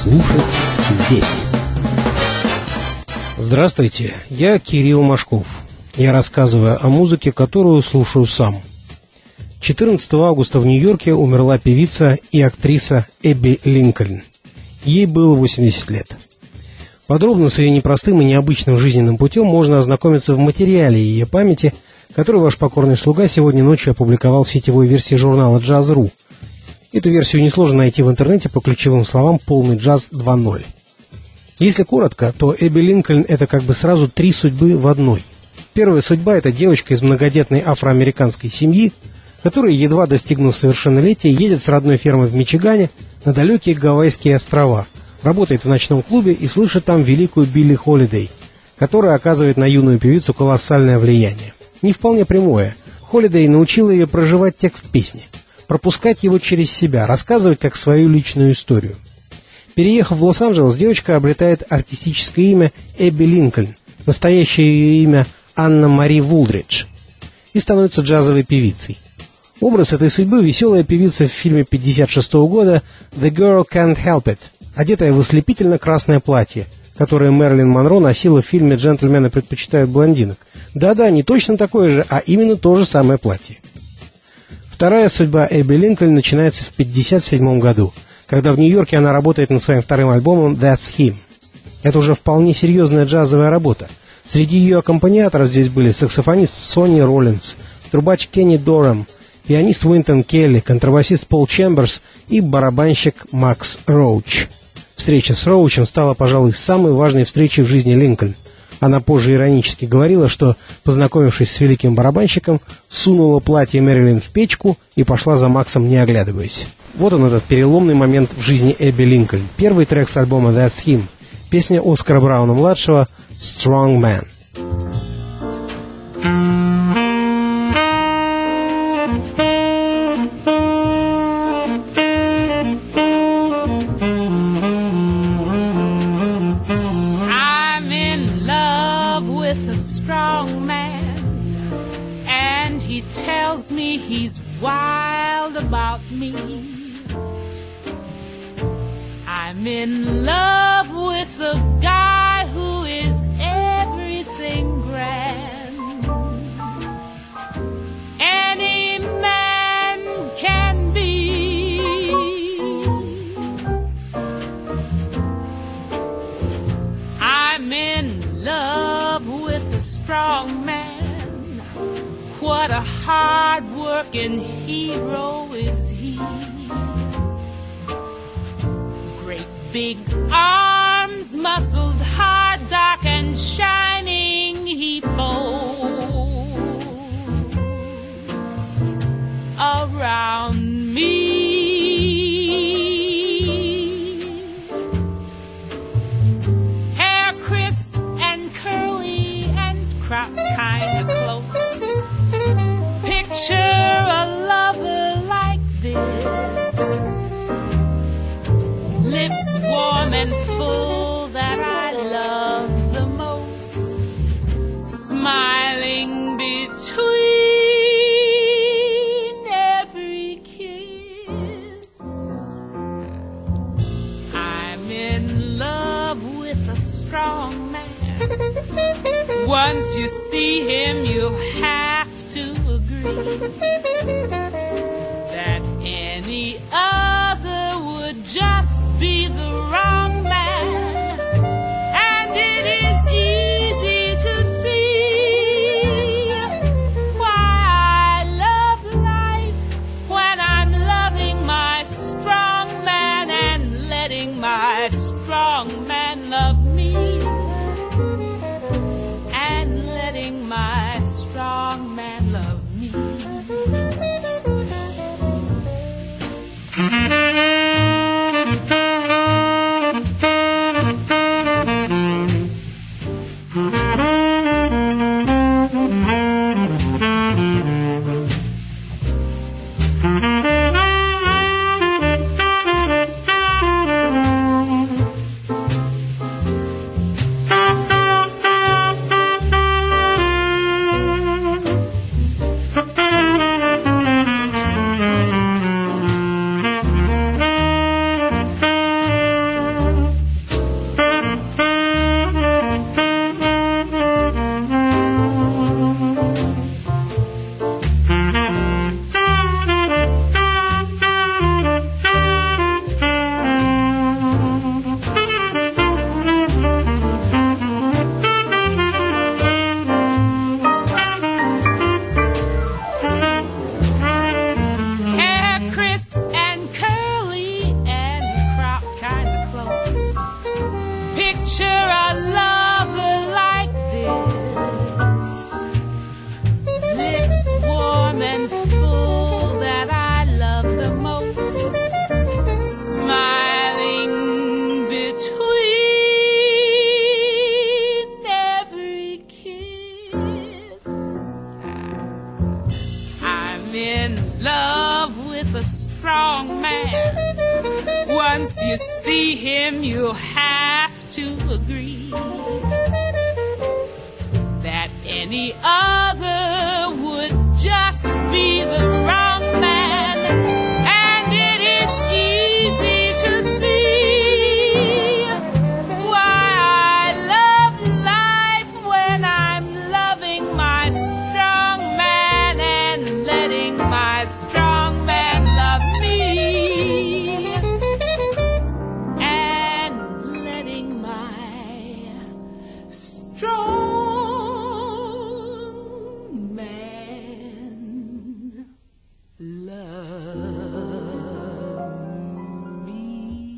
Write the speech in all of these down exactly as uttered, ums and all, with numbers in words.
слушать здесь. Здравствуйте, я Кирилл Машков. Я рассказываю о музыке, которую слушаю сам. четырнадцатого августа в Нью-Йорке умерла певица и актриса Эбби Линкольн. Ей было восемьдесят лет. Подробно с ее непростым и необычным жизненным путем можно ознакомиться в материале ее памяти, который ваш покорный слуга сегодня ночью опубликовал в сетевой версии журнала Jazz точка ру. Эту версию несложно найти в интернете по ключевым словам «Полный джаз два ноль». Если коротко, то Эбби Линкольн – это как бы сразу три судьбы в одной. Первая судьба – это девочка из многодетной афроамериканской семьи, которая, едва достигнув совершеннолетия, едет с родной фермы в Мичигане на далекие Гавайские острова, работает в ночном клубе и слышит там великую Билли Холидей, которая оказывает на юную певицу колоссальное влияние. Не вполне прямое. Холидей научила ее проживать текст песни, пропускать его через себя, рассказывать как свою личную историю. Переехав в Лос-Анджелес, девочка обретает артистическое имя Эбби Линкольн, настоящее ее имя Анна Мари Вулдридж, и становится джазовой певицей. Образ этой судьбы – веселая певица в фильме пятьдесят шестого года «The Girl Can't Help It», одетая в ослепительно-красное платье, которое Мэрилин Монро носила в фильме «Джентльмены предпочитают блондинок». Да-да, не точно такое же, а именно то же самое платье. Вторая судьба Эбби Линкольн начинается в пятьдесят седьмом году, когда в Нью-Йорке она работает над своим вторым альбомом «That's Him». Это уже вполне серьезная джазовая работа. Среди ее аккомпаниаторов здесь были саксофонист Сонни Роллинс, трубач Кенни Дорам, пианист Уинтон Келли, контрабасист Пол Чемберс и барабанщик Макс Роуч. Встреча с Роучем стала, пожалуй, самой важной встречей в жизни Линкольн. Она позже иронически говорила, что, познакомившись с великим барабанщиком, сунула платье Мэрилин в печку и пошла за Максом, не оглядываясь. Вот он, этот переломный момент в жизни Эбби Линкольн. Первый трек с альбома «That's Him» — песня Оскара Брауна-младшего «Strong Man». Tells me he's wild about me. I'm in love with a guy who is everything grand any man can be. I'm in love with a strong man. What a hard-working hero is he. Great big arms, muscled, hard, dark, and shining, he folds around me. Hair crisp and curly and cropped kind of close. Picture a lover like this, lips warm and full that I love the most, smiling between every kiss. I'm in love with a strong man. Once you see him, you'll have to agree that any other would just be the wrong man, and it is easy to see why I love life when I'm loving my strong man and letting my strong man love me, and letting my strong man love me. with a strong man. Once you see him, you'll have to agree that any other would just be the wrong man. And it is easy to see why I love life when I'm loving my strong man and letting my strong man love me. And letting my strong man love me.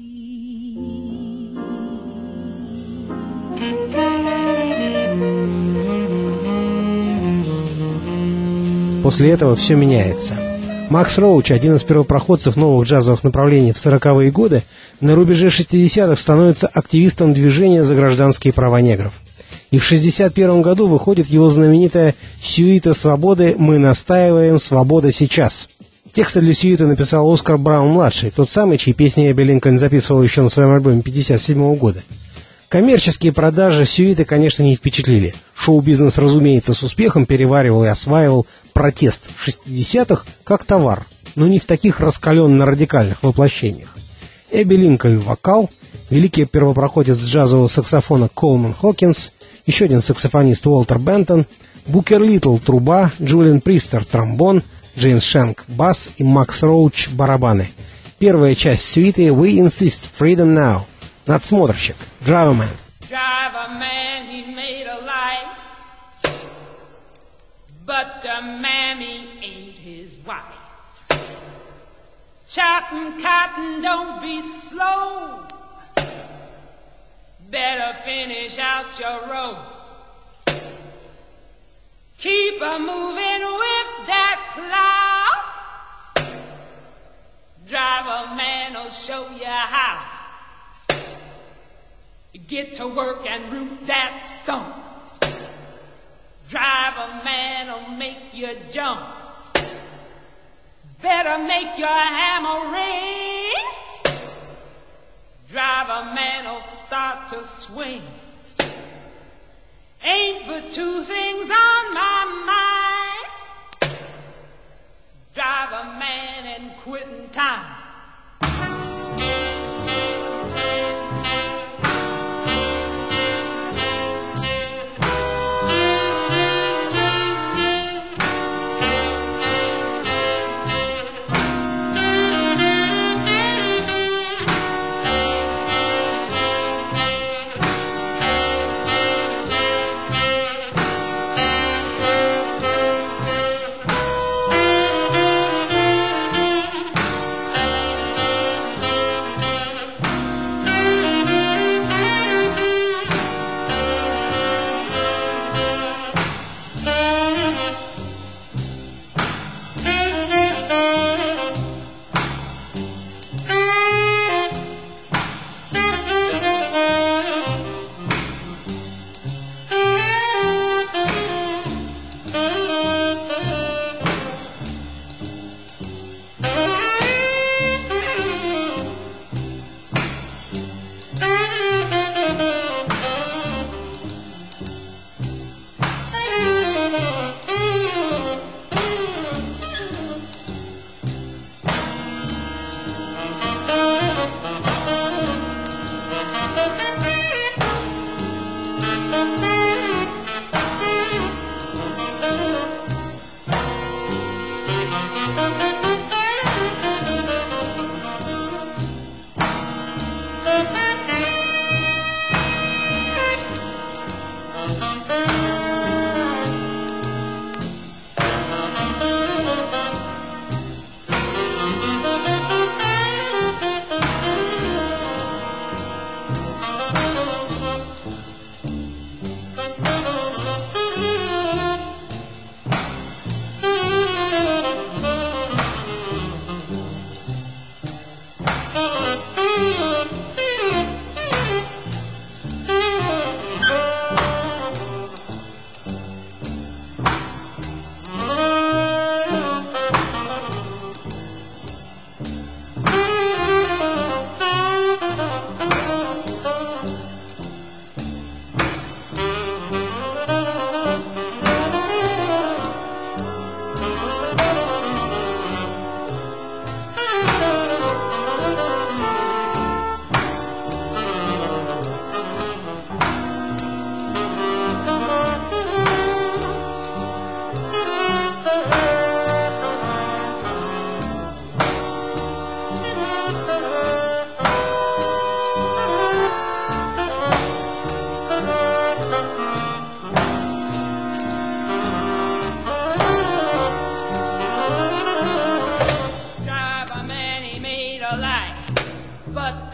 После этого все меняется. Макс Роуч, один из первопроходцев новых джазовых направлений в сороковые годы, на рубеже шестидесятых становится активистом движения за гражданские права негров. И в шестьдесят первом году выходит его знаменитая «Сюита свободы. Мы настаиваем. Свобода сейчас». Тексты для сюиты написал Оскар Браун-младший, тот самый, чьи песни Эбби Линкольн записывал еще на своем альбоме пятьдесят седьмого года. Коммерческие продажи сюиты, конечно, не впечатлили. Шоу-бизнес, разумеется, с успехом переваривал и осваивал протест в шестидесятых как товар, но не в таких раскаленно-радикальных воплощениях. Эбби Линкольн — вокал, великий первопроходец джазового саксофона Колман Хокинс, еще один саксофонист Уолтер Бентон, Букер Литл — труба, Джулиан Пристер — тромбон, Джеймс Шенк — бас и Макс Роуч — барабаны. Первая часть сюиты «We Insist, Freedom Now». Надсмотрщик, Driver Man. Driver man, he made a life, but the mammy ain't his wife. Chopping cotton, don't be slow. Better finish out your row. Keep a moving with that plow. Driver man'll show you how. Get to work and root that stump. Driver man'll make you jump. Better make your hammer ring. Driver man'll start to swing. Ain't but two things on my mind. Driver man and quitting time.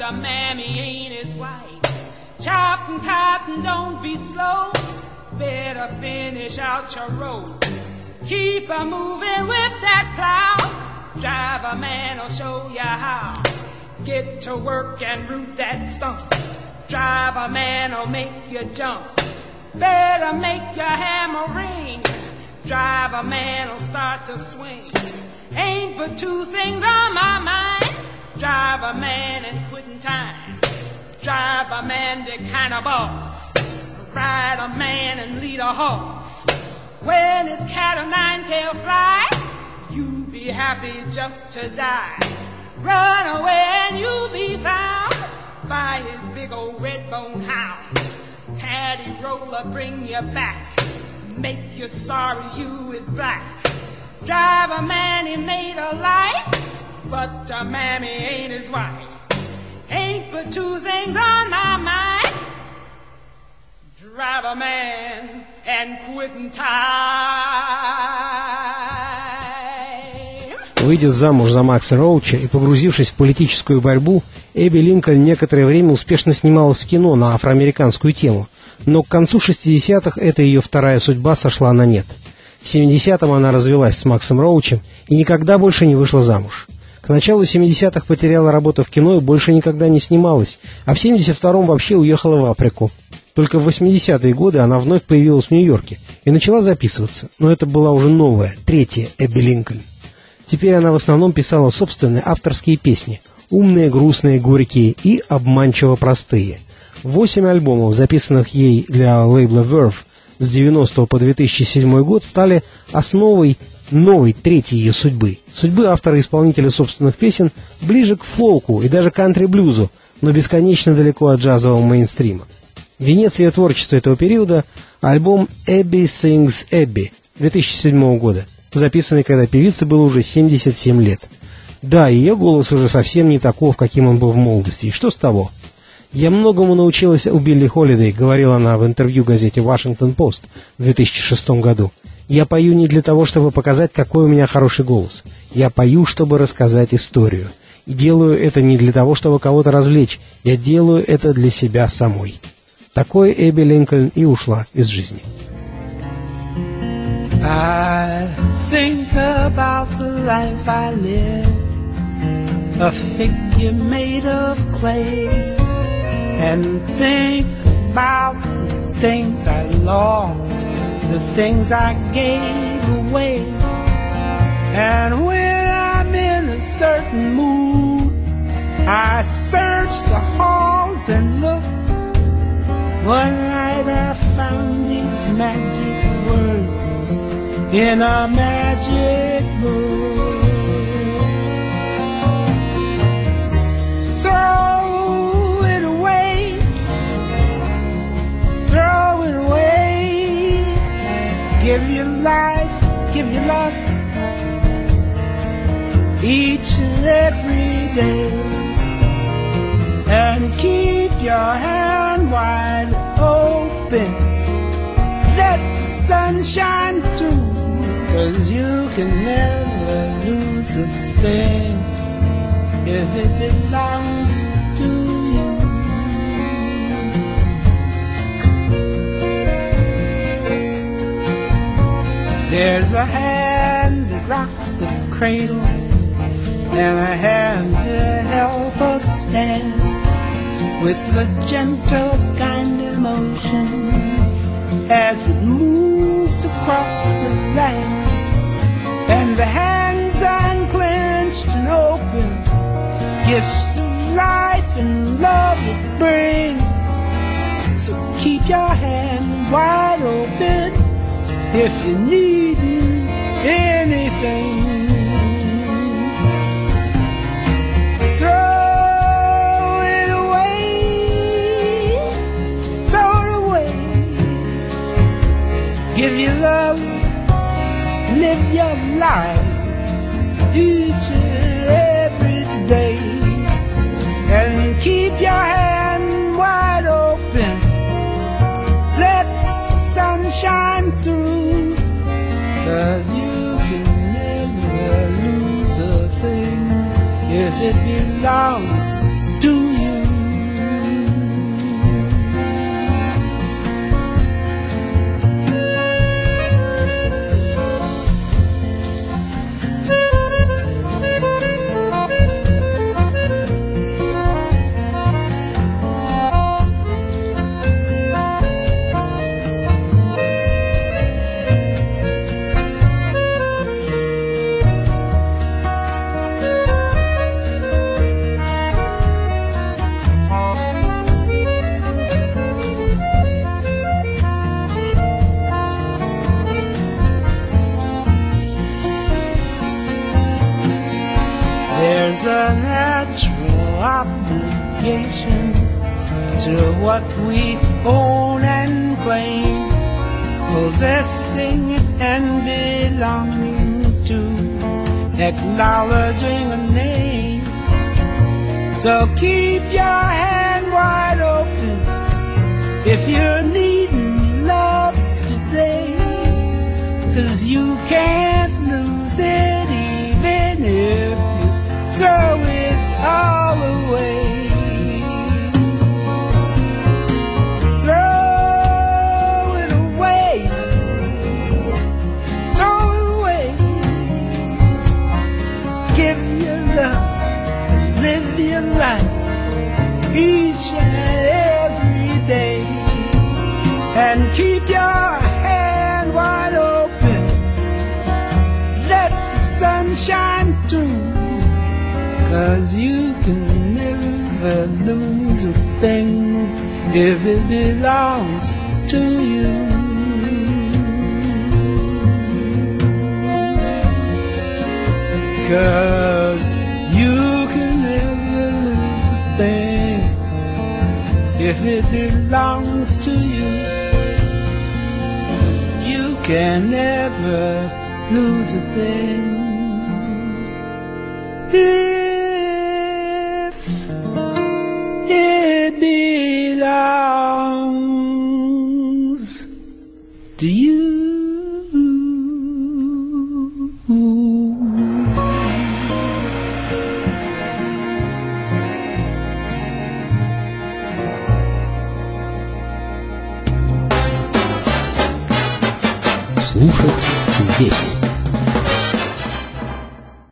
a mammy ain't his wife. Chopping cotton, don't be slow. Better finish out your road. Keep a moving with that plow. Driver man will show you how. Get to work and root that stump. Driver man will make you jump. Better make your hammer ring. Driver man will start to swing. Ain't but two things on my mind. Driver man and quitting time. Driver man the kind of boss. Ride a man and lead a horse. When his cat o' nine-tail fly, you be happy just to die. Run away and you'll be found by his big old red bone hound. Paddy roller bring you back, make you sorry you is black. Driver man he made a life, but a mammy ain't his wife. Ain't but two things on my mind. Driver man and quitting time. Выйдя замуж за Макса Роуча и погрузившись в политическую борьбу, Эбби Линкольн некоторое время успешно снималась в кино на афроамериканскую тему, но к концу шестидесятых эта ее вторая судьба сошла на нет. В семидесятом она развелась с Максом Роучем и никогда больше не вышла замуж. К началу семидесятых потеряла работу в кино и больше никогда не снималась, а в семьдесят втором вообще уехала в Африку. Только в восьмидесятые годы она вновь появилась в Нью-Йорке и начала записываться, но это была уже новая, третья Эбби Линкольн. Теперь она в основном писала собственные авторские песни, умные, грустные, горькие и обманчиво простые. Восемь альбомов, записанных ей для лейбла Verve с девяностого по две тысячи седьмой год, стали основой новой, третьей ее судьбы. Судьбы автора-исполнителя собственных песен ближе к фолку и даже кантри-блюзу, но бесконечно далеко от джазового мейнстрима. Венец ее творчества этого периода – альбом «Эбби Sings Эбби» две тысячи седьмого года, записанный, когда певице было уже семьдесят семь лет. Да, ее голос уже совсем не таков, каким он был в молодости, и что с того? «Я многому научилась у Билли Холидей», — говорила она в интервью газете «Вашингтон Пост» в две тысячи шестом году. «Я пою не для того, чтобы показать, какой у меня хороший голос. Я пою, чтобы рассказать историю. И делаю это не для того, чтобы кого-то развлечь. Я делаю это для себя самой». Такой Эбби Линкольн и ушла из жизни. I think about the life I live, a figure made of clay, and think about the things I lost, the things I gave away. And when I'm in a certain mood, I search the halls and look. One night I found these magic words in a magic book. Throw it away, throw it away. Give your life, give your love, each and every day. And keep your hand wide open, let the sun shine through, 'cause you can never lose a thing if it belongs to you. There's a hand that rocks the cradle, and a hand to help us stand with a gentle kind of motion as it moves across the land. And the hands unclenched and open, gifts of life and love it brings. So keep your hand wide open if you need anything. Give your love, live your life each and every day, and keep your hand wide open, let the sun shine through, 'cause you can never lose a thing if it belongs to you. There's a natural obligation to what we own and claim, possessing and belonging to, acknowledging a name. So keep your hand wide open if you're needing love today, 'cause you can't lose it even if you throw it all away. Throw it away. Throw it away. Give your love, live your life each and every day, and keep your hand wide open. Let the sun shine through, 'cause you can never lose a thing if it belongs to you. Cause you can never lose a thing if it belongs to you. Cause you can never lose a thing if it belongs to you. Слушать здесь.